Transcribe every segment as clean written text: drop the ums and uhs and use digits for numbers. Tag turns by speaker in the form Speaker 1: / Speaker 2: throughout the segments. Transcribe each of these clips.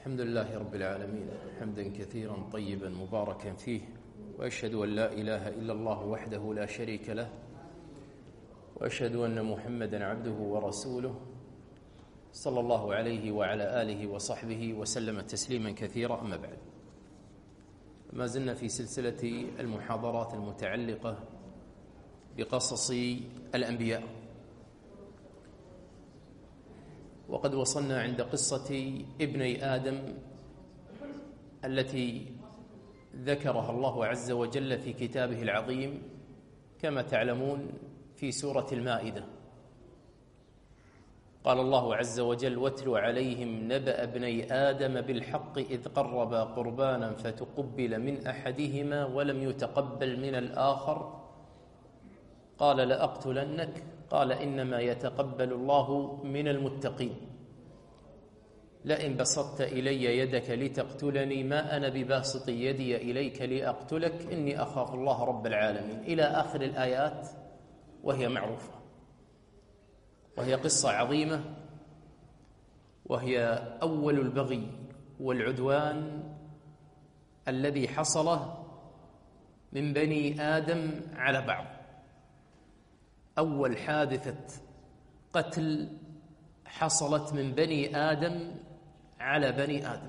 Speaker 1: الحمد لله رب العالمين حمدا كثيرا طيبا مباركا فيه، وأشهد أن لا إله إلا الله وحده لا شريك له، وأشهد أن محمدا عبده ورسوله صلى الله عليه وعلى آله وصحبه وسلم تسليما كثيرا. أما بعد، ما زلنا في سلسلة المحاضرات المتعلقة بقصص الأنبياء، وقد وصلنا عند قصة ابني آدم التي ذكرها الله عز وجل في كتابه العظيم كما تعلمون في سورة المائدة. قال الله عز وجل: واتل عليهم نبأ ابني آدم بالحق إذ قربا قربانا فتقبل من أحدهما ولم يتقبل من الآخر قال لأقتلنك قال إنما يتقبل الله من المتقين لئن بسطت إلي يدك لتقتلني ما أنا بباسط يدي إليك لأقتلك إني أخاف الله رب العالمين، إلى آخر الآيات، وهي معروفة، وهي قصة عظيمة، وهي أول البغي والعدوان الذي حصل من بني آدم على بعض، أول حادثة قتل حصلت من بني آدم على بني آدم.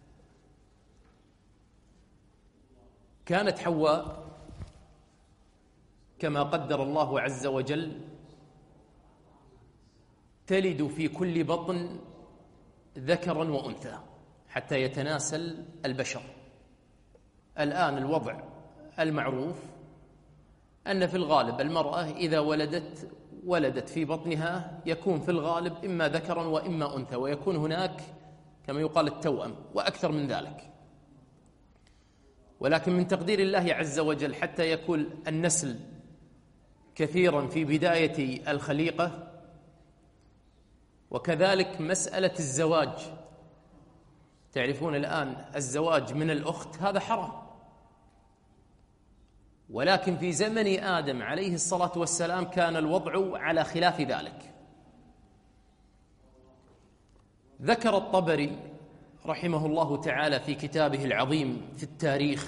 Speaker 1: كانت حواء كما قدر الله عز وجل تلد في كل بطن ذكرا وأنثى حتى يتناسل البشر. الآن الوضع المعروف أن في الغالب المرأة إذا ولدت في بطنها يكون في الغالب إما ذكرا وإما أنثى، ويكون هناك كما يقال التوأم وأكثر من ذلك. ولكن من تقدير الله عز وجل حتى يكون النسل كثيرا في بداية الخليقة، وكذلك مسألة الزواج. تعرفون الآن الزواج من الأخت هذا حرام، ولكن في زمن آدم عليه الصلاة والسلام كان الوضع على خلاف ذلك. ذكر الطبري رحمه الله تعالى في كتابه العظيم في التاريخ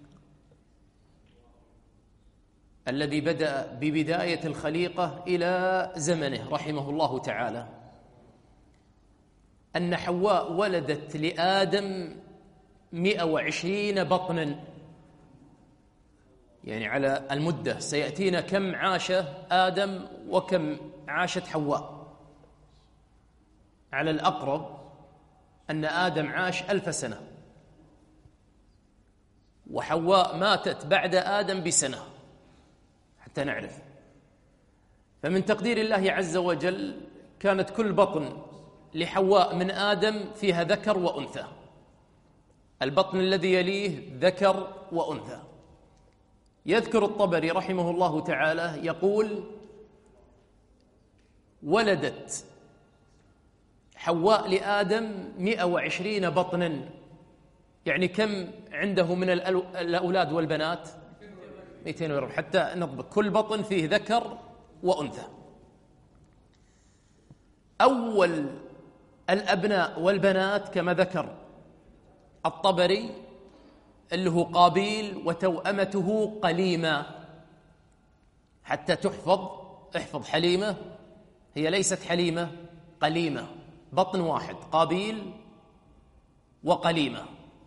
Speaker 1: الذي بدأ ببداية الخليقة إلى زمنه رحمه الله تعالى أن حواء ولدت لآدم 120 بطنا، يعني على المدة سيأتينا كم عاش آدم وكم عاشت حواء. على الأقرب أن آدم عاش 1000 سنة، وحواء ماتت بعد آدم بسنة حتى نعرف. فمن تقدير الله عز وجل كانت كل بطن لحواء من آدم فيها ذكر وأنثى، البطن الذي يليه ذكر وأنثى. يذكر الطبري رحمه الله تعالى يقول: ولدت حواء لآدم 120 بطنا، يعني كم عنده من الأولاد والبنات؟ 240، حتى نضبط كل بطن فيه ذكر وأنثى. أول الأبناء والبنات كما ذكر الطبري اللي هو قابيل وتوأمته قليمة، حتى احفظ حليمة، هي ليست حليمة، قليمة، بطن واحد، قابيل وقليمة.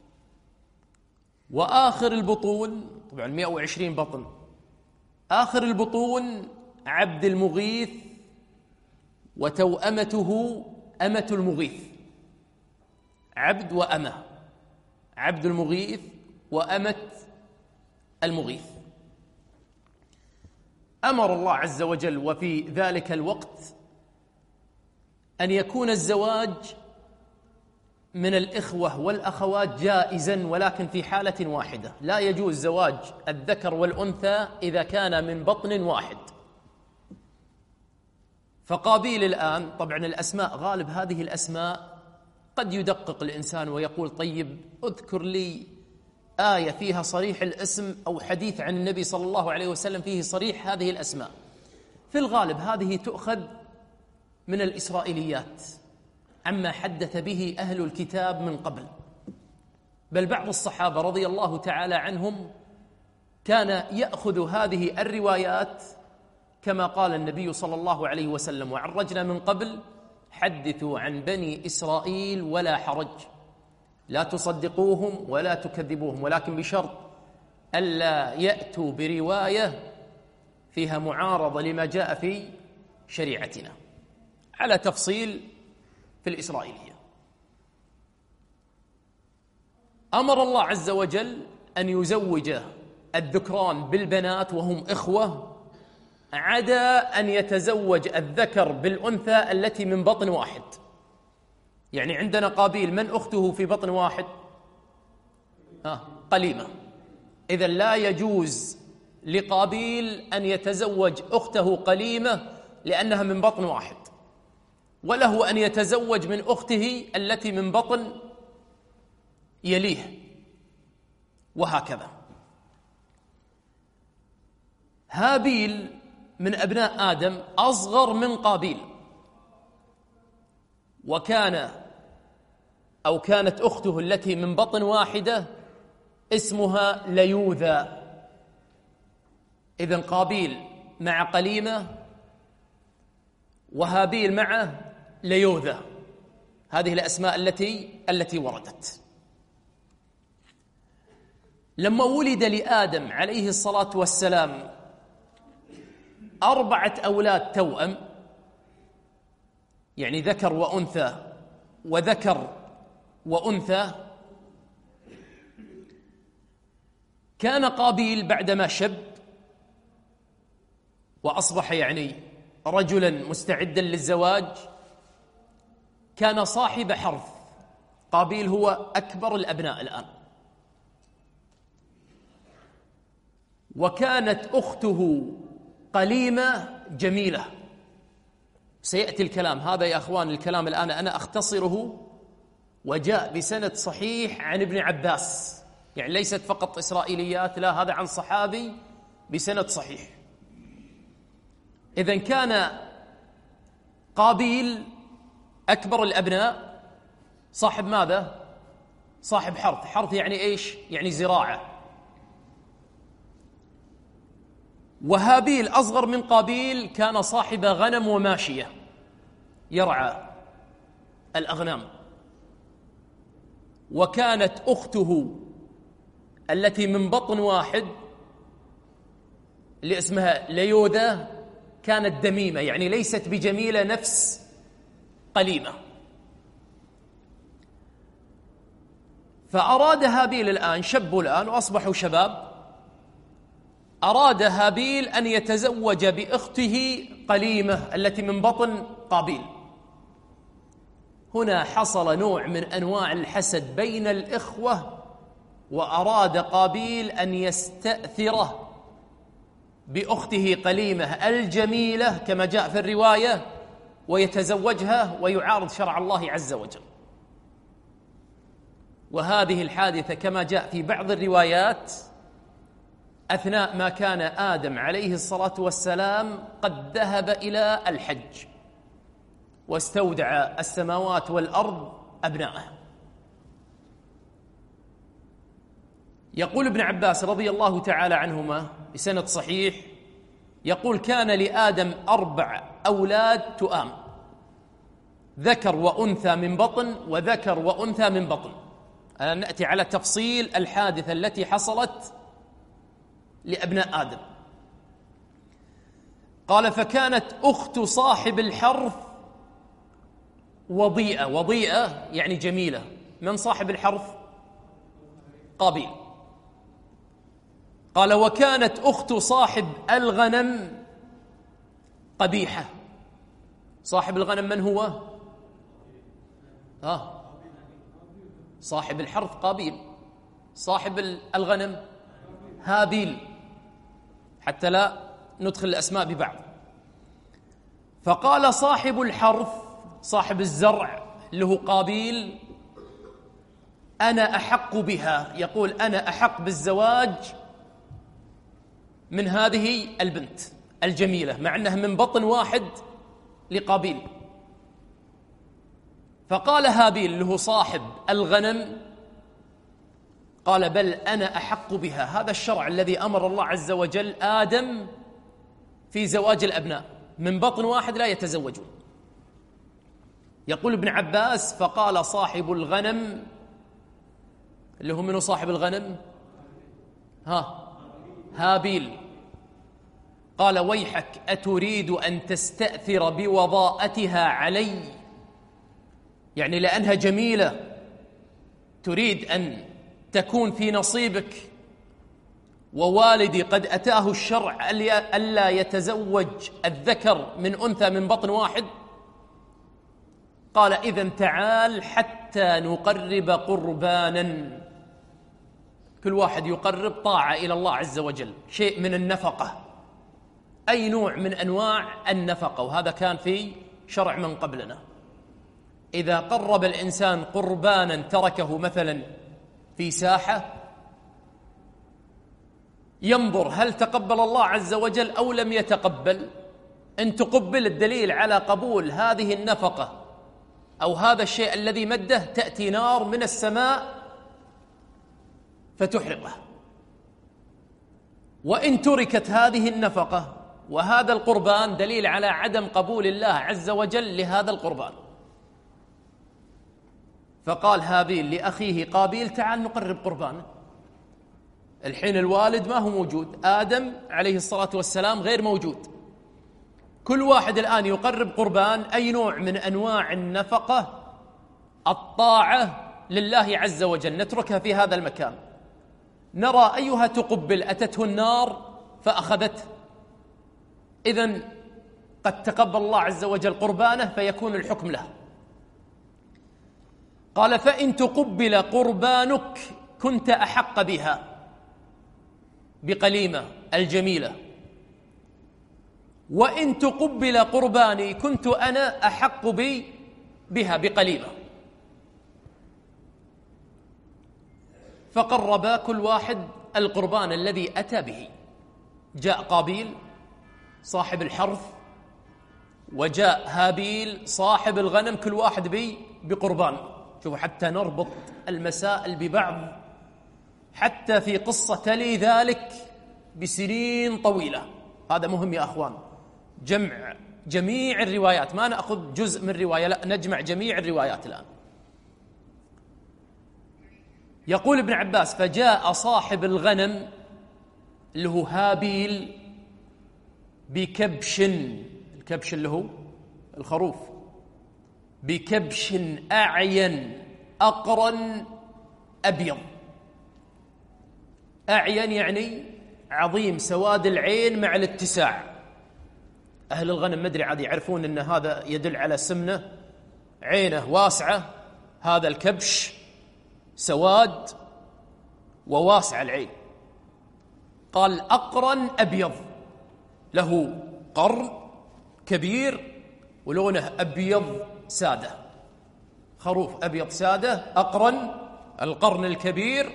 Speaker 1: وآخر البطون طبعا 120 بطن، آخر البطون عبد المغيث وتوأمته أمة المغيث، عبد وأمة، عبد المغيث وأمة المغيث. أمر الله عز وجل وفي ذلك الوقت أن يكون الزواج من الإخوة والأخوات جائزا، ولكن في حالة واحدة، لا يجوز زواج الذكر والأنثى إذا كان من بطن واحد. فقابيل الآن طبعا الأسماء غالب هذه الأسماء قد يدقق الإنسان ويقول: طيب اذكر لي آية فيها صريح الاسم أو حديث عن النبي صلى الله عليه وسلم فيه صريح هذه الأسماء. في الغالب هذه تؤخذ من الإسرائيليات، عما حدث به أهل الكتاب من قبل، بل بعض الصحابة رضي الله تعالى عنهم كان يأخذ هذه الروايات كما قال النبي صلى الله عليه وسلم: وعرجنا من قبل حدثوا عن بني إسرائيل ولا حرج، لا تصدقوهم ولا تكذبوهم، ولكن بشرط ألا يأتوا برواية فيها معارضة لما جاء في شريعتنا، على تفصيل في الإسرائيلية. أمر الله عز وجل أن يزوج الذكران بالبنات وهم إخوة، عدا أن يتزوج الذكر بالأنثى التي من بطن واحد. يعني عندنا قابيل من أخته في بطن واحد؟ قليمة. إذن لا يجوز لقابيل أن يتزوج أخته قليمة لأنها من بطن واحد، وله أن يتزوج من أخته التي من بطن يليه، وهكذا. هابيل من أبناء آدم أصغر من قابيل، كانت أخته التي من بطن واحدة اسمها ليوذا. إذن قابيل مع قليمة، وهابيل مع ليوذا، هذه الأسماء التي وردت. لما ولد لآدم عليه الصلاة والسلام 4 أولاد توأم، يعني ذكر وأنثى وذكر وأنثى، كان قابيل بعدما شب وأصبح يعني رجلا مستعدا للزواج كان صاحب حرث. قابيل هو أكبر الأبناء الآن، وكانت أخته قليمة جميلة. سيأتي الكلام هذا يا أخوان، الكلام الآن أنا أختصره، وجاء بسند صحيح عن ابن عباس، يعني ليست فقط إسرائيليات، لا، هذا عن صحابي بسند صحيح. إذن كان قابيل أكبر الأبناء، صاحب ماذا؟ صاحب حرث. حرث يعني إيش؟ يعني زراعة. وهابيل أصغر من قابيل، كان صاحب غنم وماشية، يرعى الأغنام. وكانت أخته التي من بطن واحد اللي اسمها ليوذا كانت دميمة، يعني ليست بجميلة نفس قليمة. فأراد هابيل الآن، شبوا الآن وأصبحوا شباب، أراد هابيل أن يتزوج بأخته قليمة التي من بطن قابيل. هنا حصل نوع من أنواع الحسد بين الإخوة، وأراد قابيل أن يستأثره بأخته قليمة الجميلة كما جاء في الرواية، ويتزوجها ويعارض شرع الله عز وجل. وهذه الحادثة كما جاء في بعض الروايات أثناء ما كان آدم عليه الصلاة والسلام قد ذهب إلى الحج واستودع السماوات والأرض أبناءه. يقول ابن عباس رضي الله تعالى عنهما بسند صحيح، يقول: كان لآدم 4 أولاد تؤام، ذكر وأنثى من بطن وذكر وأنثى من بطن. أنا نأتي على تفصيل الحادثة التي حصلت لأبناء آدم. قال: فكانت أخت صاحب الحرث وضيئة. وضيئة يعني جميلة. من صاحب الحرث؟ قابيل. قال: وكانت أخت صاحب الغنم قبيحة. صاحب الغنم من هو؟ صاحب الحرث قابيل، صاحب الغنم هابيل، حتى لا ندخل الأسماء ببعض. فقال صاحب الحرث، صاحب الزرع له قابيل: أنا أحق بها، يقول أنا أحق بالزواج من هذه البنت الجميلة، مع أنها من بطن واحد لقابيل. فقال هابيل له صاحب الغنم، قال بل أنا أحق بها. هذا الشرع الذي أمر الله عز وجل آدم في زواج الأبناء، من بطن واحد لا يتزوجون. يقول ابن عباس فقال صاحب الغنم، اللي هو منه صاحب الغنم؟ هابيل، قال ويحك أتريد أن تستأثر بوضاءتها علي؟ يعني لأنها جميلة تريد أن تكون في نصيبك، ووالدي قد أتاه الشرع ألا يتزوج الذكر من أنثى من بطن واحد. قال إذن تعال حتى نقرب قربانا، كل واحد يقرب طاعة إلى الله عز وجل، شيء من النفقة، أي نوع من أنواع النفقة، وهذا كان في شرع من قبلنا. إذا قرب الإنسان قربانا تركه مثلا في ساحة، ينظر هل تقبل الله عز وجل أو لم يتقبل. إن تقبل الدليل على قبول هذه النفقة أو هذا الشيء الذي مده، تأتي نار من السماء فتحرقه. وإن تركت هذه النفقة وهذا القربان، دليل على عدم قبول الله عز وجل لهذا القربان. فقال هابيل لأخيه قابيل تعال نقرب قربانه. الحين الوالد ما هو موجود، آدم عليه الصلاة والسلام غير موجود، كل واحد الآن يقرب قربان، أي نوع من أنواع النفقة الطاعة لله عز وجل نتركها في هذا المكان، نرى أيها تقبل، أتته النار فأخذته، إذن قد تقبل الله عز وجل قربانه فيكون الحكم له. قال فإن تقبل قربانك كنت أحق بها، بقليمة الجميلة، وإن تقبل قرباني كنت أنا أحق بها بقليمة. فقرب كل واحد القربان الذي أتى به. جاء قابيل صاحب الحرث، وجاء هابيل صاحب الغنم، كل واحد بقربان. شوفوا حتى نربط المسائل ببعض، حتى في قصة تلي ذلك بسنين طويلة. هذا مهم يا أخوان، جمع جميع الروايات، ما نأخذ جزء من رواية، لا نجمع جميع الروايات الآن. يقول ابن عباس فجاء صاحب الغنم اللي هو هابيل بكبش، الكبش اللي هو الخروف، بكبش أعين أقرن أبيض. أعين يعني عظيم، سواد العين مع الاتساع. أهل الغنم مدري عاد يعرفون أن هذا يدل على سمنة، عينه واسعة، هذا الكبش سواد وواسع العين. قال أقرن أبيض، له قرن كبير ولونه أبيض سادة، خروف أبيض سادة، أقرن القرن الكبير،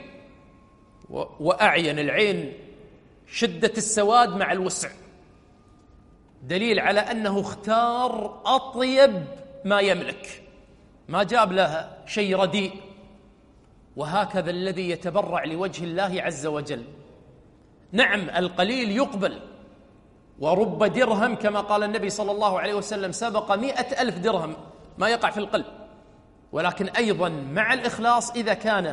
Speaker 1: وأعين العين شدة السواد مع الوسع، دليل على أنه اختار أطيب ما يملك، ما جاب له شيء رديء. وهكذا الذي يتبرع لوجه الله عز وجل، نعم القليل يقبل، ورب درهم كما قال النبي صلى الله عليه وسلم سبق 100,000 درهم ما يقع في القلب، ولكن أيضا مع الإخلاص إذا كان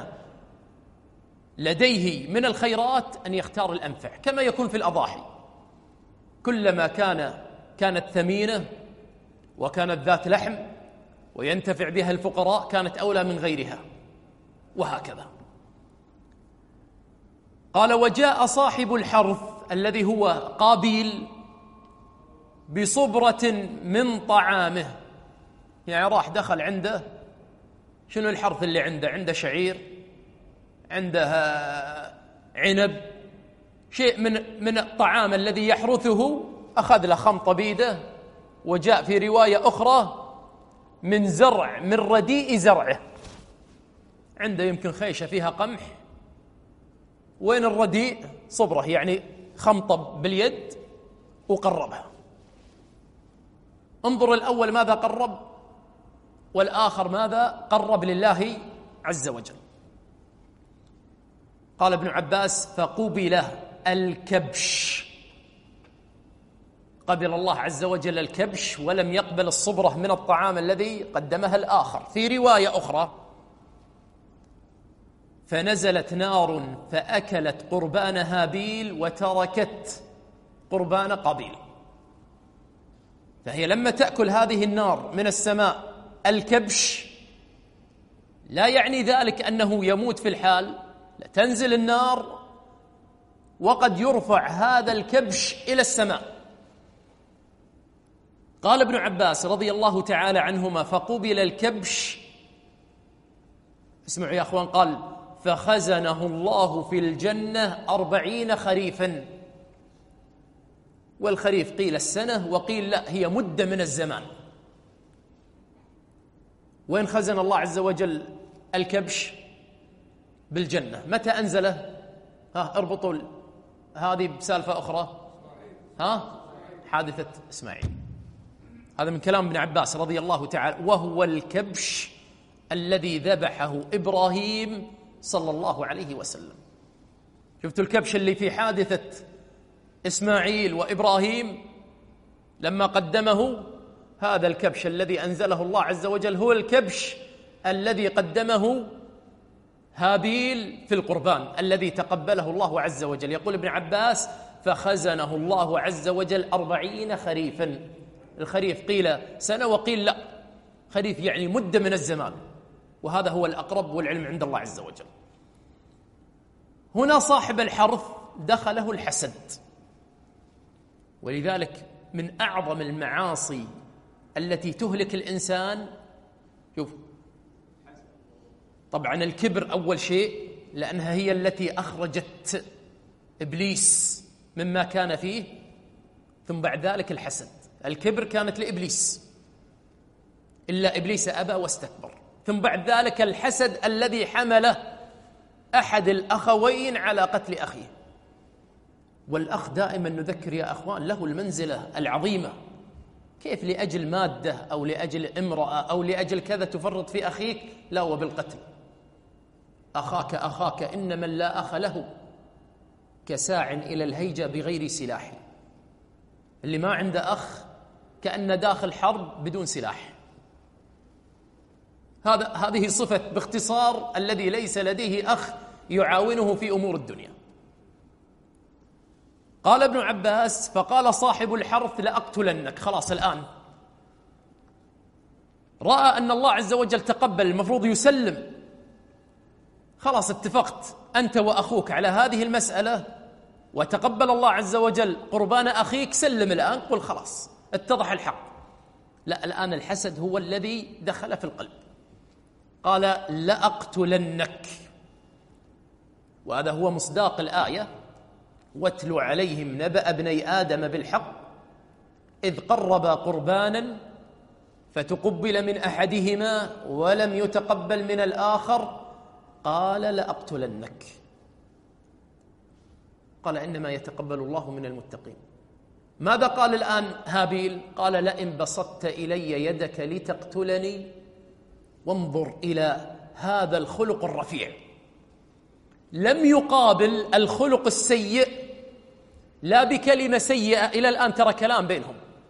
Speaker 1: لديه من الخيرات أن يختار الأنفع، كما يكون في الأضاحي، كلما كانت ثمينة وكانت ذات لحم وينتفع بها الفقراء كانت أولى من غيرها، وهكذا. قال وجاء صاحب الحرث الذي هو قابيل بصبرة من طعامه، يعني راح دخل عنده، شنو الحرث اللي عنده شعير، عنده عنب، شيء من الطعام الذي يحرثه، أخذ له خمطة بيده. وجاء في رواية أخرى من زرع، من رديء زرعه، عنده يمكن خيشة فيها قمح، وين الرديء؟ صبرة، يعني خمطة باليد وقربها. انظر الأول ماذا قرب؟ والآخر ماذا؟ قرب لله عز وجل. قال ابن عباس: فقبل الكبش، قبل الله عز وجل الكبش ولم يقبل الصبرة من الطعام الذي قدمها الآخر. في رواية أخرى: فنزلت نار فأكلت قربان هابيل وتركت قربان قابيل. فهي لما تأكل هذه النار من السماء الكبش لا يعني ذلك أنه يموت في الحال، لا، تنزل النار وقد يرفع هذا الكبش إلى السماء. قال ابن عباس رضي الله تعالى عنهما: فقبل الكبش، اسمعوا يا أخوان، قال: فخزنه الله في الجنة 40 خريفا. والخريف قيل السنة وقيل لا، هي مدة من الزمان. وين خزن الله عز وجل الكبش؟ بالجنة. متى أنزله؟ اربطوا هذه بسالفة أخرى. حادثة إسماعيل. هذا من كلام ابن عباس رضي الله تعالى: وهو الكبش الذي ذبحه إبراهيم صلى الله عليه وسلم. شفتوا الكبش اللي في حادثة إسماعيل وإبراهيم لما قدمه؟ هذا الكبش الذي أنزله الله عز وجل هو الكبش الذي قدمه هابيل في القربان الذي تقبله الله عز وجل. يقول ابن عباس: فخزنه الله عز وجل 40 خريفا. الخريف قيل سنة وقيل لا، خريف يعني مدة من الزمان، وهذا هو الأقرب والعلم عند الله عز وجل. هنا صاحب الحرث دخله الحسد، ولذلك من أعظم المعاصي التي تهلك الإنسان، شوف، طبعا الكبر أول شيء، لأنها هي التي أخرجت إبليس مما كان فيه، ثم بعد ذلك الحسد. الكبر كانت لإبليس، إلا إبليس أبى واستكبر. ثم بعد ذلك الحسد الذي حمله أحد الأخوين على قتل أخيه. والأخ دائما نذكر يا أخوان له المنزلة العظيمة. كيف لأجل مادة أو لأجل امرأة أو لأجل كذا تفرط في أخيك؟ لا، وبالقتل. أخاك إن من لا أخ له كساع إلى الهيجة بغير سلاح. اللي ما عنده أخ كأن داخل حرب بدون سلاح. هذه صفة باختصار الذي ليس لديه أخ يعاونه في أمور الدنيا. قال ابن عباس: فقال صاحب الحرث: لأقتلنك. خلاص الآن رأى أن الله عز وجل تقبل، المفروض يسلم. خلاص اتفقت أنت وأخوك على هذه المسألة وتقبل الله عز وجل قربان أخيك، سلم الآن، قل خلاص اتضح الحق. لا، الآن الحسد هو الذي دخل في القلب. قال: لأقتلنك. وهذا هو مصداق الآية: واتل عليهم نبأ ابني آدم بالحق إذ قربا قربانا فتقبل من أحدهما ولم يتقبل من الآخر قال: لأقتلنك. قال: إنما يتقبل الله من المتقين. ماذا قال الآن هابيل؟ قال: لئن بسطت إلي يدك لتقتلني. وانظر إلى هذا الخلق الرفيع، لم يقابل الخلق السيء لا بكلمة سيئة، إلى الآن ترى كلام بينهم،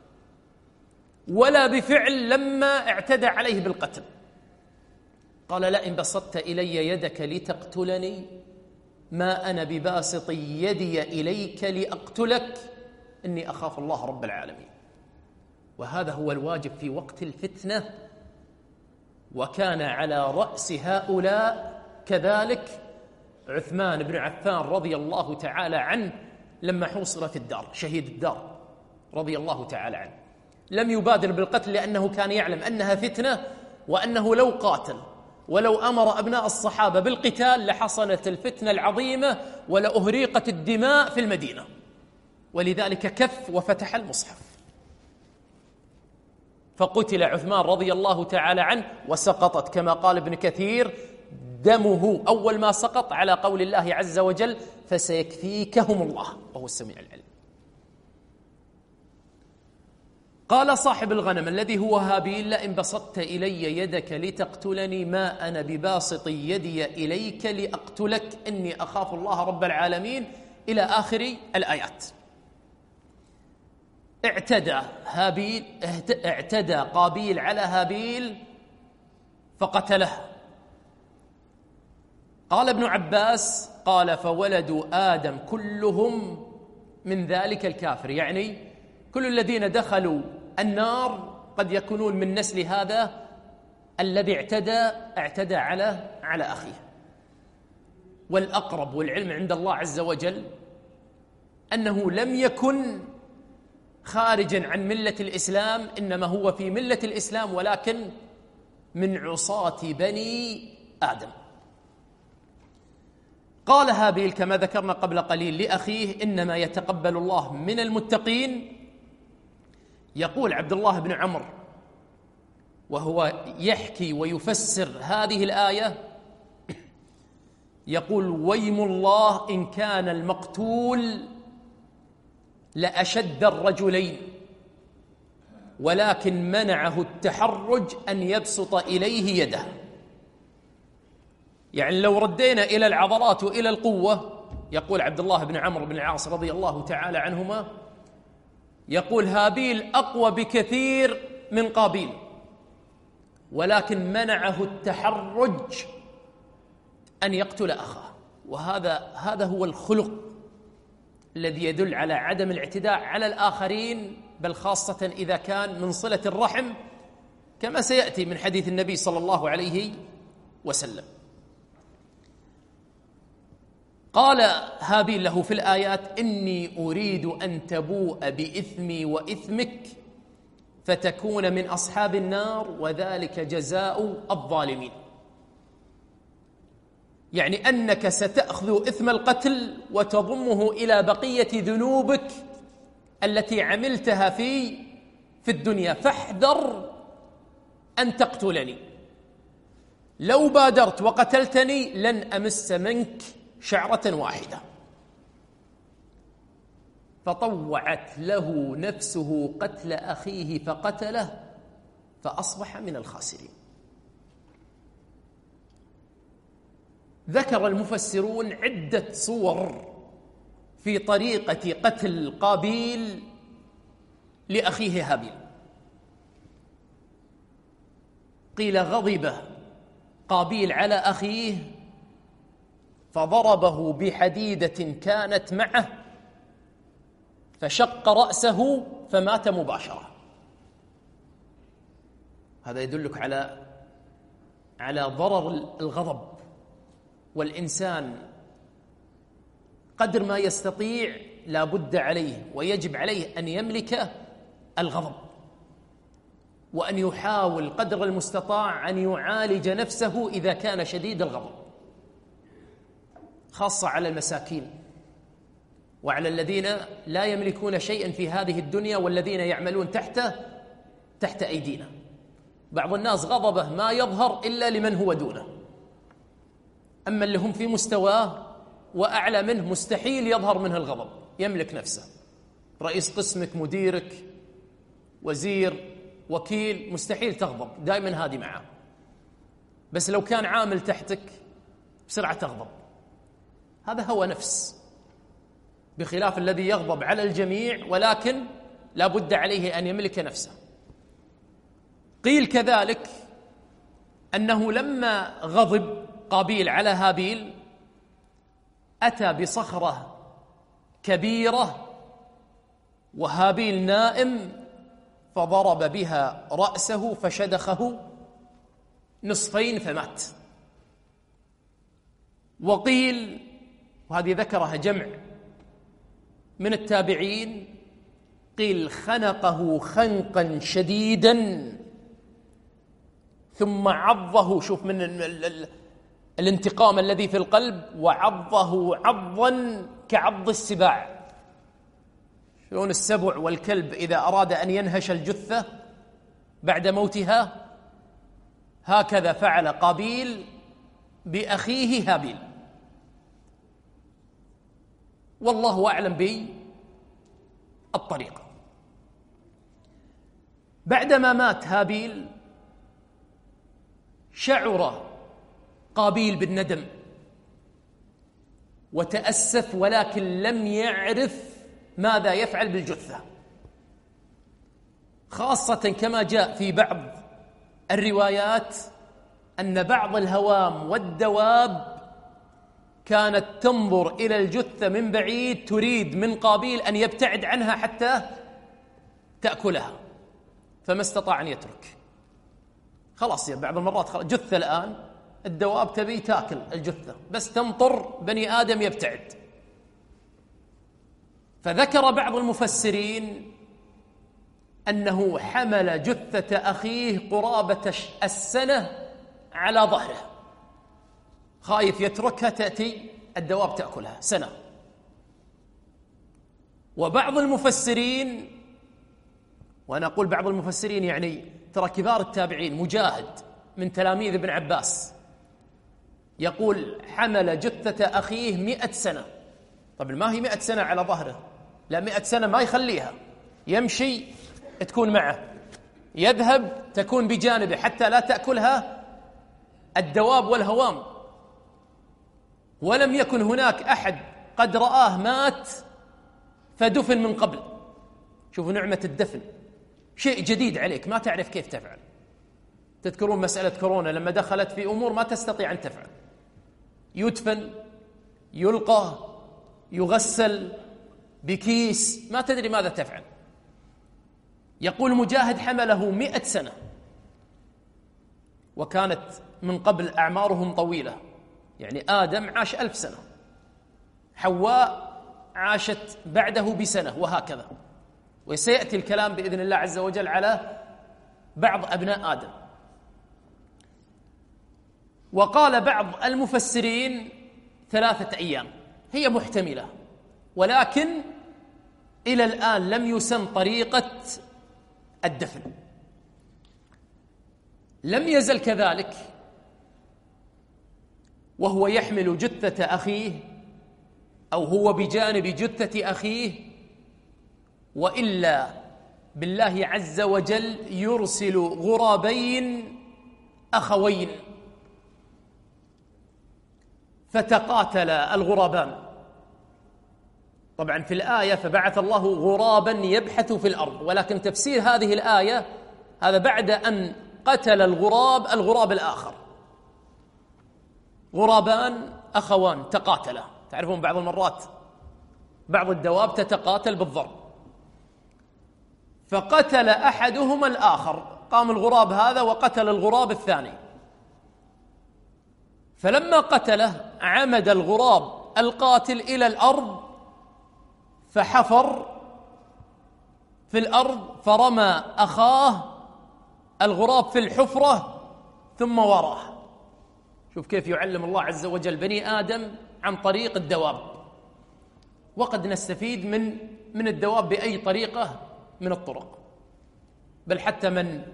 Speaker 1: ولا بفعل لما اعتدى عليه بالقتل. قال: لئن بسطت إلي يدك لتقتلني ما أنا بباسط يدي إليك لأقتلك إني أخاف الله رب العالمين. وهذا هو الواجب في وقت الفتنة. وكان على رأس هؤلاء كذلك عثمان بن عفان رضي الله تعالى عنه لما حوصر في الدار، شهيد الدار رضي الله تعالى عنه. لم يبادر بالقتل لأنه كان يعلم أنها فتنة، وأنه لو قاتل ولو أمر أبناء الصحابة بالقتال لحصلت الفتنة العظيمة ولأهريقت الدماء في المدينة. ولذلك كف وفتح المصحف، فقتل عثمان رضي الله تعالى عنه، وسقطت كما قال ابن كثير دمه أول ما سقط على قول الله عز وجل: فسيكفيكهم الله وهو السميع العليم. قال صاحب الغنم الذي هو هابيل: لئن بسطت إلي يدك لتقتلني ما أنا بباسط يدي إليك لأقتلك إني أخاف الله رب العالمين، إلى آخر الآيات. اعتدى قابيل على هابيل فقتله. قال ابن عباس: قال فولد آدم كلهم من ذلك الكافر، يعني كل الذين دخلوا النار قد يكونون من نسل هذا الذي اعتدى على أخيه. والأقرب والعلم عند الله عز وجل أنه لم يكن خارجا عن ملة الإسلام، إنما هو في ملة الإسلام ولكن من عصاة بني آدم. قال هابيل كما ذكرنا قبل قليل لأخيه: إنما يتقبل الله من المتقين. يقول عبد الله بن عمرو وهو يحكي ويفسر هذه الآية، يقول: ويم الله إن كان المقتول لأشد الرجلين، ولكن منعه التحرج أن يبسط إليه يده. يعني لو ردينا إلى العضلات وإلى القوة، يقول عبد الله بن عمرو بن العاص رضي الله تعالى عنهما، يقول: هابيل أقوى بكثير من قابيل، ولكن منعه التحرج أن يقتل أخاه. وهذا هو الخلق الذي يدل على عدم الاعتداء على الآخرين، بل خاصة إذا كان من صلة الرحم، كما سيأتي من حديث النبي صلى الله عليه وسلم. قال هابيل له في الآيات: إني أريد أن تبوء بإثمي وإثمك فتكون من أصحاب النار وذلك جزاء الظالمين. يعني أنك ستأخذ إثم القتل وتضمه إلى بقية ذنوبك التي عملتها في الدنيا، فاحذر أن تقتلني. لو بادرت وقتلتني لن أمس منك شعرة واحدة. فطوعت له نفسه قتل أخيه فقتله فأصبح من الخاسرين. ذكر المفسرون عدة صور في طريقة قتل قابيل لأخيه هابيل. قيل: غضب قابيل على أخيه فضربه بحديدة كانت معه فشق رأسه فمات مباشرة. هذا يدلك على ضرر الغضب، والإنسان قدر ما يستطيع لا بد عليه ويجب عليه أن يملك الغضب، وأن يحاول قدر المستطاع أن يعالج نفسه إذا كان شديد الغضب، خاصة على المساكين وعلى الذين لا يملكون شيئا في هذه الدنيا والذين يعملون تحت أيدينا. بعض الناس غضبه ما يظهر إلا لمن هو دونه، أما اللي هم في مستواه وأعلى منه مستحيل يظهر منه الغضب، يملك نفسه. رئيس قسمك، مديرك، وزير، وكيل، مستحيل تغضب، دائما هادي معه. بس لو كان عامل تحتك بسرعة تغضب. هذا هو نفس، بخلاف الذي يغضب على الجميع ولكن لا بد عليه أن يملك نفسه. قيل كذلك أنه لما غضب قابيل على هابيل أتى بصخرة كبيرة وهابيل نائم فضرب بها رأسه فشدخه نصفين فمات. وقيل، وهذه ذكرها جمع من التابعين، قيل خنقه خنقا شديدا ثم عضه، شوف من الانتقام الذي في القلب، وعضه عضا كعض السباع. شلون السبع والكلب إذا أراد أن ينهش الجثة بعد موتها، هكذا فعل قابيل بأخيه هابيل. والله أعلم بالطريقة. بعدما مات هابيل شعر قابيل بالندم وتأسف، ولكن لم يعرف ماذا يفعل بالجثة، خاصة كما جاء في بعض الروايات أن بعض الهوام والدواب كانت تنظر إلى الجثة من بعيد تريد من قابيل أن يبتعد عنها حتى تأكلها، فما استطاع أن يترك. خلاص يعني بعض المرات خلاص جثة الآن، الدواب تبي تاكل الجثة بس تنطر بني آدم يبتعد. فذكر بعض المفسرين أنه حمل جثة أخيه قرابة السنة على ظهره، خايف يتركها تأتي الدواب تأكلها سنة. وبعض المفسرين، وأنا أقول بعض المفسرين يعني ترى كبار التابعين، مجاهد من تلاميذ ابن عباس يقول حمل جثة أخيه 100 سنة. طب ما هي 100 سنة على ظهره؟ لا، 100 سنة ما يخليها، يمشي تكون معه، يذهب تكون بجانبه حتى لا تأكلها الدواب والهوام. ولم يكن هناك أحد قد رآه مات فدفن من قبل. شوفوا نعمة الدفن، شيء جديد عليك ما تعرف كيف تفعل. تذكرون مسألة كورونا لما دخلت في أمور ما تستطيع أن تفعل، يدفن، يلقى، يغسل بكيس، ما تدري ماذا تفعل. يقول مجاهد حمله 100 سنة، وكانت من قبل أعمارهم طويلة، يعني آدم عاش 1000 سنة، حواء عاشت بعده بسنة، وهكذا. وسيأتي الكلام بإذن الله عز وجل على بعض أبناء آدم. وقال بعض المفسرين 3 أيام، هي محتملة، ولكن إلى الآن لم يسن طريقة الدفن. لم يزل كذلك وهو يحمل جثة أخيه أو هو بجانب جثة أخيه، وإلا بالله عز وجل يرسل غرابين أخوين فتقاتل الغرابان. طبعا في الآية فبعث الله غرابا يبحث في الأرض، ولكن تفسير هذه الآية هذا بعد أن قتل الغراب الآخر. غرابان أخوان تقاتلا، تعرفون بعض المرات بعض الدواب تتقاتل بالضرب، فقتل أحدهما الآخر، قام الغراب هذا وقتل الغراب الثاني. فلما قتله عمد الغراب القاتل إلى الأرض فحفر في الأرض فرمى أخاه الغراب في الحفرة ثم وراه. شوف كيف يعلم الله عز وجل بني آدم عن طريق الدواب، وقد نستفيد من الدواب بأي طريقة من الطرق. بل حتى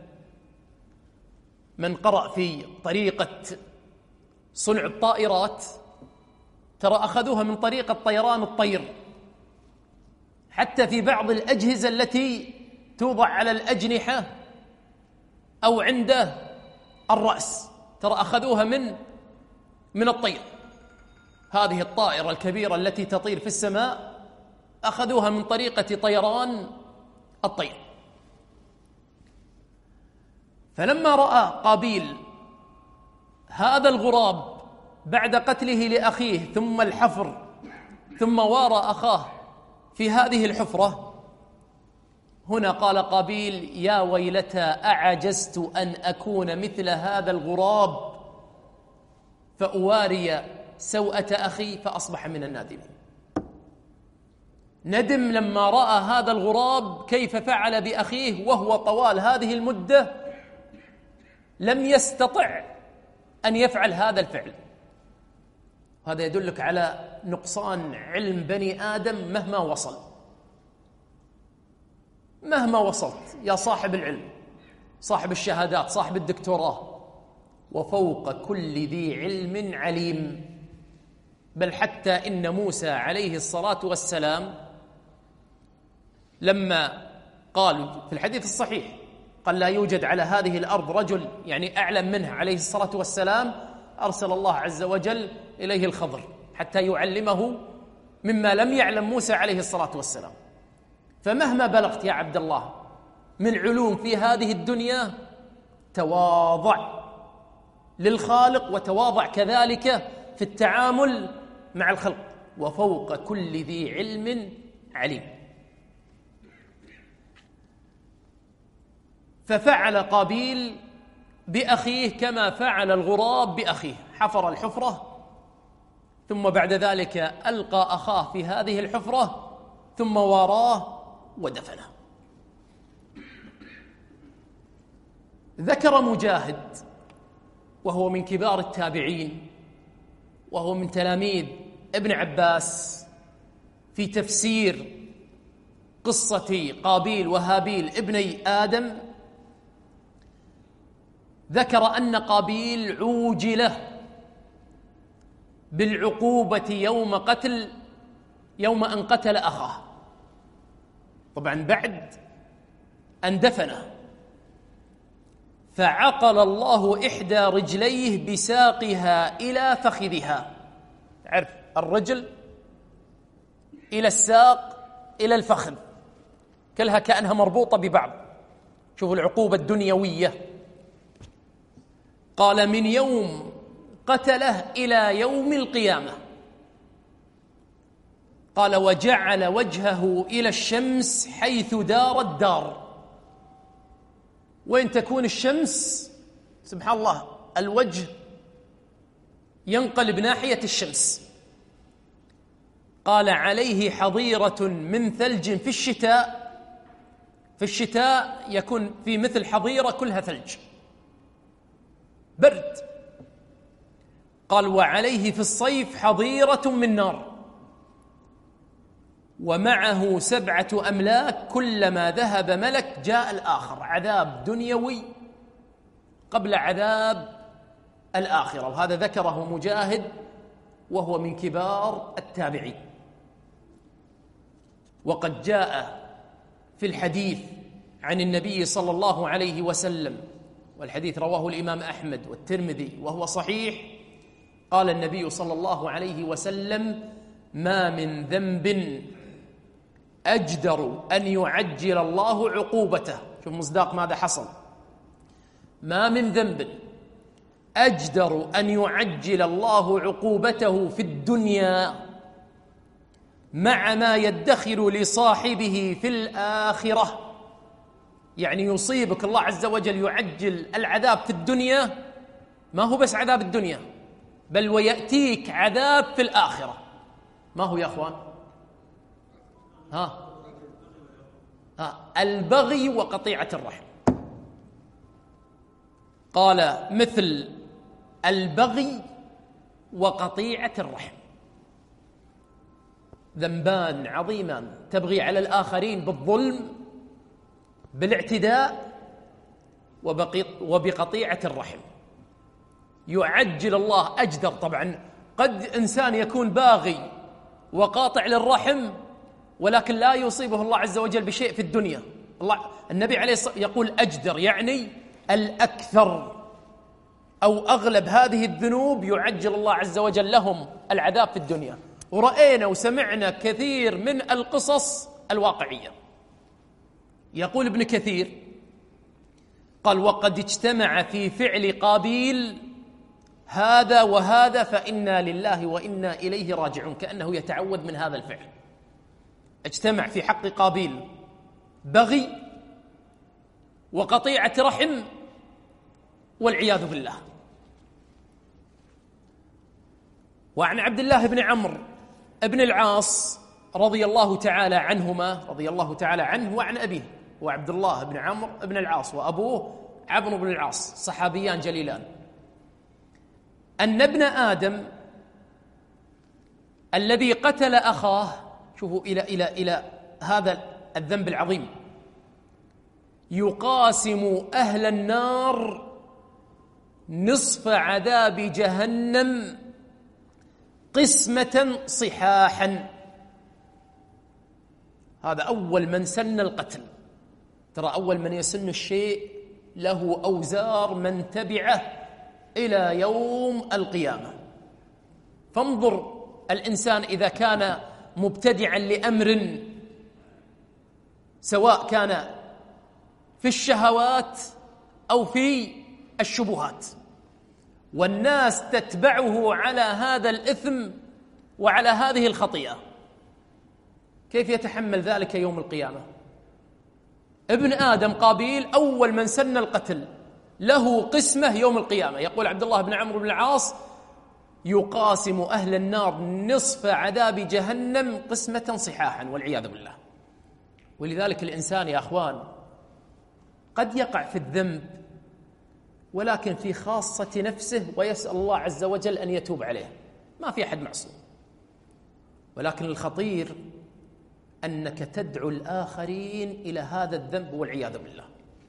Speaker 1: من قرأ في طريقة صنع الطائرات ترى أخذوها من طريقة طيران الطير، حتى في بعض الأجهزة التي توضع على الأجنحة أو عند الرأس ترى أخذوها من الطير. هذه الطائرة الكبيرة التي تطير في السماء أخذوها من طريقة طيران الطير. فلما رأى قابيل هذا الغراب بعد قتله لأخيه ثم الحفر ثم وارى أخاه في هذه الحفرة، هنا قال قابيل يا ويلتى أعجزت أن أكون مثل هذا الغراب فأواري سوءة أخي فأصبح من النادمين. ندم لما رأى هذا الغراب كيف فعل بأخيه وهو طوال هذه المدة لم يستطع أن يفعل هذا الفعل. هذا يدلك على نقصان علم بني آدم مهما وصلت يا صاحب العلم، صاحب الشهادات، صاحب الدكتوراه، وفوق كل ذي علم عليم. بل حتى إن موسى عليه الصلاة والسلام لما قالوا في الحديث الصحيح قال لا يوجد على هذه الأرض رجل يعني أعلم منه عليه الصلاة والسلام، أرسل الله عز وجل إليه الخضر حتى يعلمه مما لم يعلم موسى عليه الصلاة والسلام. فمهما بلغت يا عبد الله من علوم في هذه الدنيا، تواضع للخالق وتواضع كذلك في التعامل مع الخلق، وفوق كل ذي علم عليم. ففعل قابيل بأخيه كما فعل الغراب بأخيه، حفر الحفرة ثم بعد ذلك ألقى أخاه في هذه الحفرة ثم واراه ودفنه. ذكر مجاهد وهو من كبار التابعين وهو من تلاميذ ابن عباس في تفسير قصة قابيل وهابيل ابني آدم، ذكر أن قابيل عوجل بالعقوبة يوم أن قتل أخاه، طبعا بعد أن دفنه، فعقل الله إحدى رجليه بساقها إلى فخذها. تعرف الرجل إلى الساق إلى الفخذ، كلها كأنها مربوطة ببعض. شوفوا العقوبة الدنيوية. قال من يوم قتله إلى يوم القيامة. قال وجعل وجهه إلى الشمس حيث دار الدار. وين تكون الشمس سبحان الله الوجه ينقلب ناحية الشمس. قال عليه حظيرة من ثلج في الشتاء، في الشتاء يكون في مثل حظيرة كلها ثلج برد. قال وعليه في الصيف حظيرة من نار، ومعه 7 أملاك كلما ذهب ملك جاء الآخر. عذاب دنيوي قبل عذاب الآخرة. وهذا ذكره مجاهد وهو من كبار التابعين. وقد جاء في الحديث عن النبي صلى الله عليه وسلم، والحديث رواه الإمام أحمد والترمذي وهو صحيح، قال النبي صلى الله عليه وسلم ما من ذنب أجدر أن يعجل الله عقوبته. شوف مصداق ماذا حصل. ما من ذنب أجدر أن يعجل الله عقوبته في الدنيا مع ما يدخر لصاحبه في الآخرة. يعني يصيبك الله عز وجل يعجل العذاب في الدنيا، ما هو بس عذاب الدنيا، بل ويأتيك عذاب في الآخرة. ما هو يا أخوان؟ البغي وقطيعة الرحم. قال مثل البغي وقطيعة الرحم ذنبان عظيمان، تبغي على الآخرين بالظلم بالاعتداء وبقطيعة الرحم. يعجل الله أجدر. طبعا قد إنسان يكون باغي وقاطع للرحم ولكن لا يصيبه الله عز وجل بشيء في الدنيا. النبي عليه الصلاة والسلام يقول أجدر، يعني الأكثر أو أغلب هذه الذنوب يعجل الله عز وجل لهم العذاب في الدنيا. ورأينا وسمعنا كثير من القصص الواقعية. يقول ابن كثير قال وقد اجتمع في فعل قابيل هذا وهذا فإنا لله وإنا إليه راجعون. كأنه يتعوذ من هذا الفعل. اجتمع في حق قابيل بغي وقطيعة رحم والعياذ بالله. وعن عبد الله بن عمرو بن العاص رضي الله تعالى عنه وعن أبيه، وعبد الله بن عمرو بن العاص وأبوه عمرو بن العاص، صحابيان جليلان، أن ابن آدم الذي قتل أخاه، شوفوا إلى هذا الذنب العظيم، يقاسم أهل النار نصف عذاب جهنم قسمة صحاحا. هذا أول من سن القتل. ترى أول من يسن الشيء له أوزار من تبعه إلى يوم القيامة. فانظر الإنسان إذا كان مبتدعا لأمر، سواء كان في الشهوات أو في الشبهات، والناس تتبعه على هذا الإثم وعلى هذه الخطيئة، كيف يتحمل ذلك يوم القيامة؟ ابن آدم قابيل أول من سن القتل له قسمة يوم القيامة. يقول عبد الله بن عمرو بن العاص: يقاسم أهل النار نصف عذاب جهنم قسمة صحاحا، والعياذ بالله. ولذلك الإنسان يا أخوان قد يقع في الذنب ولكن في خاصة نفسه، ويسأل الله عز وجل أن يتوب عليه، ما في أحد معصوم. ولكن الخطير أنك تدعو الآخرين إلى هذا الذنب والعياذ بالله.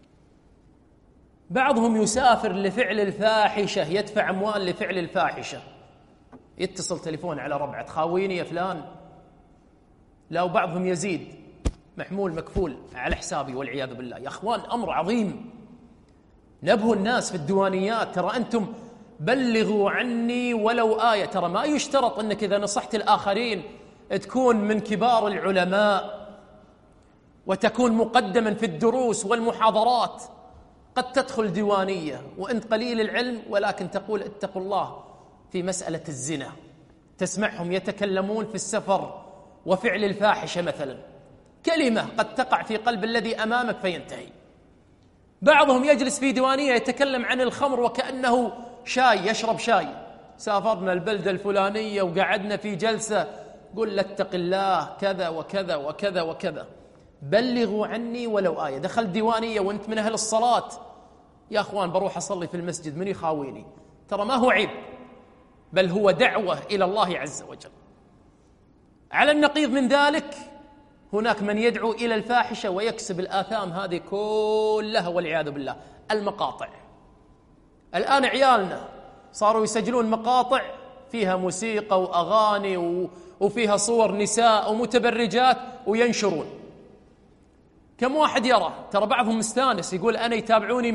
Speaker 1: بعضهم يسافر لفعل الفاحشة، يدفع أموال لفعل الفاحشة، يتصل تليفون على ربعه: تخاويني يا فلان؟ لا، وبعضهم يزيد: محمول مكفول على حسابي، والعياذ بالله. يا أخوان أمر عظيم، نبه الناس في الديوانيات: ترى أنتم بلغوا عني ولو آية. ترى ما يشترط أنك إذا نصحت الآخرين تكون من كبار العلماء وتكون مقدما في الدروس والمحاضرات. قد تدخل ديوانية وأنت قليل العلم، ولكن تقول اتقوا الله في مسألة الزنا، تسمعهم يتكلمون في السفر وفعل الفاحشة مثلا، كلمة قد تقع في قلب الذي أمامك فينتهي. بعضهم يجلس في ديوانية يتكلم عن الخمر وكأنه شاي، يشرب شاي: سافرنا البلدة الفلانية وقعدنا في جلسة، قل اتق الله كذا وكذا وكذا وكذا. بلغوا عني ولو آية. دخل ديوانية وانت من أهل الصلاة: يا أخوان بروح أصلي في المسجد، من يخاويني؟ ترى ما هو عيب، بل هو دعوة إلى الله عز وجل. على النقيض من ذلك هناك من يدعو إلى الفاحشة ويكسب الآثام هذه كلها والعياذ بالله. المقاطع، الآن عيالنا صاروا يسجلون مقاطع فيها موسيقى وأغاني وفيها صور نساء ومتبرجات وينشرون. كم واحد يرى؟ ترى بعضهم مستانس، يقول أنا يتابعوني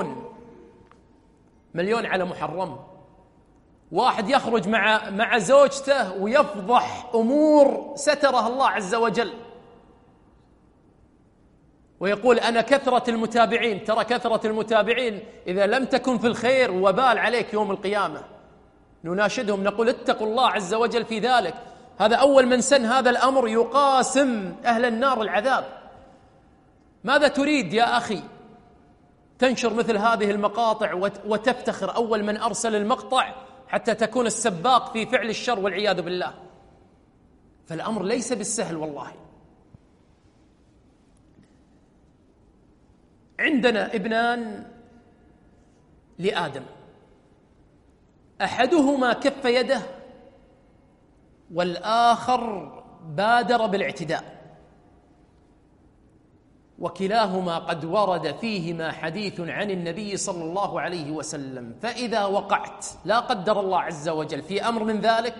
Speaker 1: مليون على محرم. واحد يخرج مع زوجته ويفضح أمور سترها الله عز وجل، ويقول أنا كثرة المتابعين. ترى كثرة المتابعين إذا لم تكن في الخير وبال عليك يوم القيامة. نناشدهم نقول اتقوا الله عز وجل في ذلك. هذا أول من سن هذا الأمر يقاسم أهل النار العذاب. ماذا تريد يا أخي؟ تنشر مثل هذه المقاطع وتفتخر أول من أرسل المقطع حتى تكون السباق في فعل الشر والعياذ بالله. فالأمر ليس بالسهل والله. عندنا ابنان لآدم، أحدهما كف يده والآخر بادر بالاعتداء، وكلاهما قد ورد فيهما حديث عن النبي صلى الله عليه وسلم: فإذا وقعت لا قدر الله عز وجل في أمر من ذلك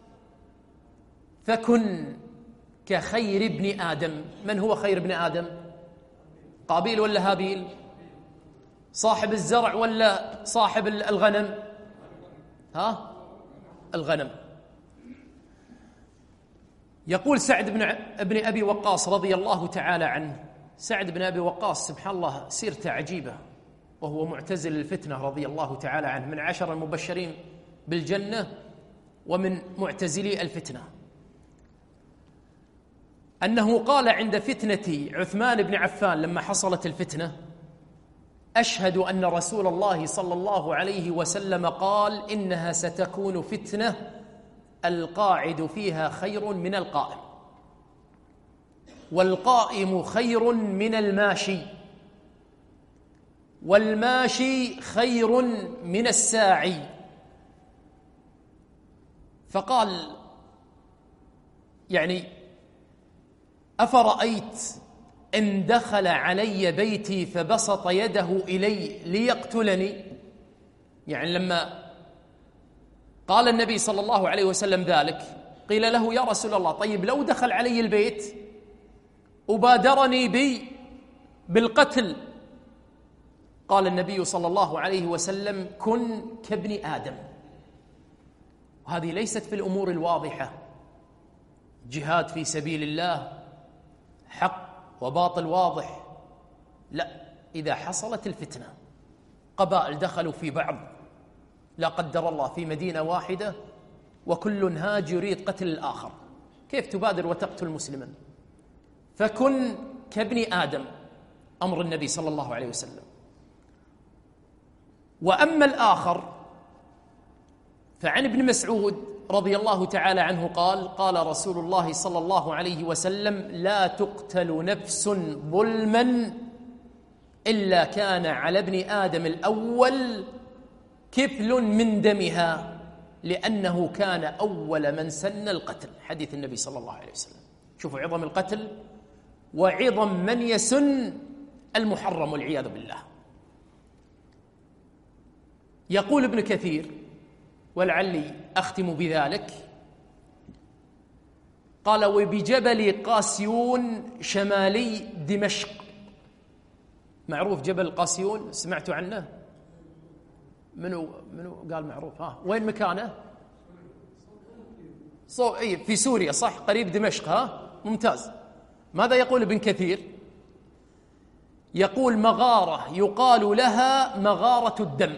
Speaker 1: فكن كخير ابن آدم. من هو خير ابن آدم؟ قابيل ولا هابيل؟ صاحب الزرع ولا صاحب الغنم؟ الغنم. يقول سعد بن أبي وقاص رضي الله تعالى عنه. سعد بن أبي وقاص سبحان الله سيرته عجيبة، وهو معتزل الفتنة رضي الله تعالى عنه، من 10 المبشرين بالجنة ومن معتزلي الفتنة. أنه قال عند فتنة عثمان بن عفان لما حصلت الفتنة: أشهد أن رسول الله صلى الله عليه وسلم قال: إنها ستكون فتنة القاعد فيها خير من القائم، والقائم خير من الماشي، والماشي خير من الساعي. فقال: يعني أفرأيت إن دخل علي بيتي فبسط يده إلي ليقتلني؟ يعني لما قال النبي صلى الله عليه وسلم ذلك قيل له: يا رسول الله، طيب لو دخل علي البيت وبادرني بالقتل. قال النبي صلى الله عليه وسلم: كن كابن آدم. وهذه ليست في الأمور الواضحة، جهاد في سبيل الله، حق وباطل واضح، لا، إذا حصلت الفتنة، قبائل دخلوا في بعض لا قدر الله في مدينة واحدة، وكل هاج يريد قتل الآخر، كيف تبادر وتقتل مسلما؟ فكن كابن آدم، أمر النبي صلى الله عليه وسلم. وأما الآخر فعن ابن مسعود رضي الله تعالى عنه قال: قال رسول الله صلى الله عليه وسلم: لا تقتل نفس ظلما إلا كان على ابن آدم الأول كفل من دمها، لأنه كان أول من سن القتل. حديث النبي صلى الله عليه وسلم. شوفوا عظم القتل وعظم من يسن المحرم والعياذ بالله. يقول ابن كثير، ولعلي أختم بذلك، قال: وبجبل قاسيون شمالي دمشق. معروف جبل قاسيون، سمعتوا عنه؟ منو قال معروف؟ وين مكانه؟ في سوريا، صح، قريب دمشق. ممتاز. ماذا يقول ابن كثير؟ يقول: مغارة يقال لها مغارة الدم.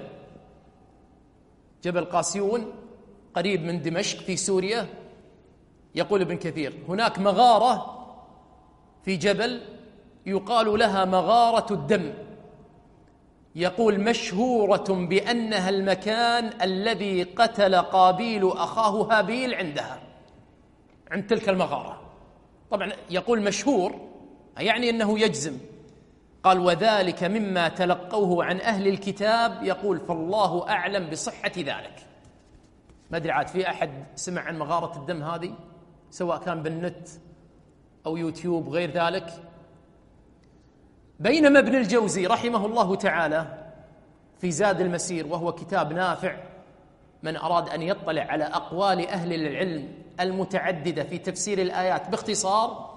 Speaker 1: جبل قاسيون قريب من دمشق في سوريا. يقول ابن كثير: هناك مغارة في جبل يقال لها مغارة الدم. يقول: مشهورة بأنها المكان الذي قتل قابيل أخاه هابيل عندها، عند تلك المغارة. طبعا يقول مشهور، يعني أنه يجزم. قال: وذلك مما تلقوه عن أهل الكتاب. يقول: فالله أعلم بصحة ذلك. ما أدري عاد في أحد سمع عن مغارة الدم هذه، سواء كان بالنت أو يوتيوب غير ذلك. بينما ابن الجوزي رحمه الله تعالى في زاد المسير، وهو كتاب نافع، من أراد أن يطلع على أقوال أهل العلم المتعددة في تفسير الآيات باختصار،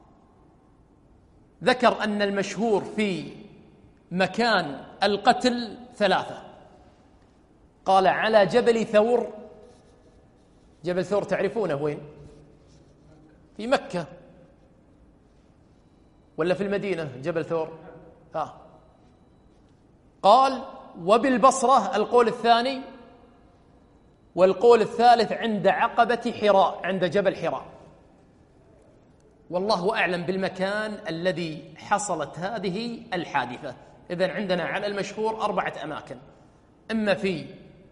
Speaker 1: ذكر أن المشهور في مكان القتل 3. قال: على جبل ثور. جبل ثور تعرفونه وين؟ في مكة ولا في المدينة جبل ثور؟ قال: وبالبصرة القول الثاني، والقول الثالث عند عقبة حراء، عند جبل حراء. والله أعلم بالمكان الذي حصلت هذه الحادثة. إذن عندنا على المشهور 4 أماكن، إما في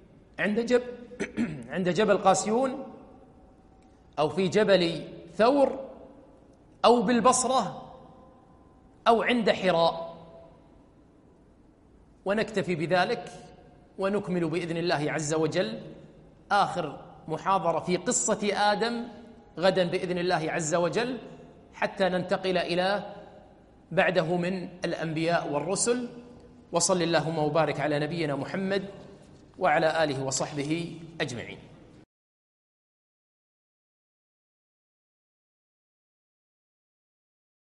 Speaker 1: عند جبل قاسيون، أو في جبل ثور، أو بالبصرة، أو عند حراء. ونكتفي بذلك ونكمل بإذن الله عز وجل آخر محاضرة في قصة آدم غدا بإذن الله عز وجل، حتى ننتقل إلى بعده من الأنبياء والرسل. وصل اللهم وبارك على نبينا محمد وعلى آله وصحبه أجمعين.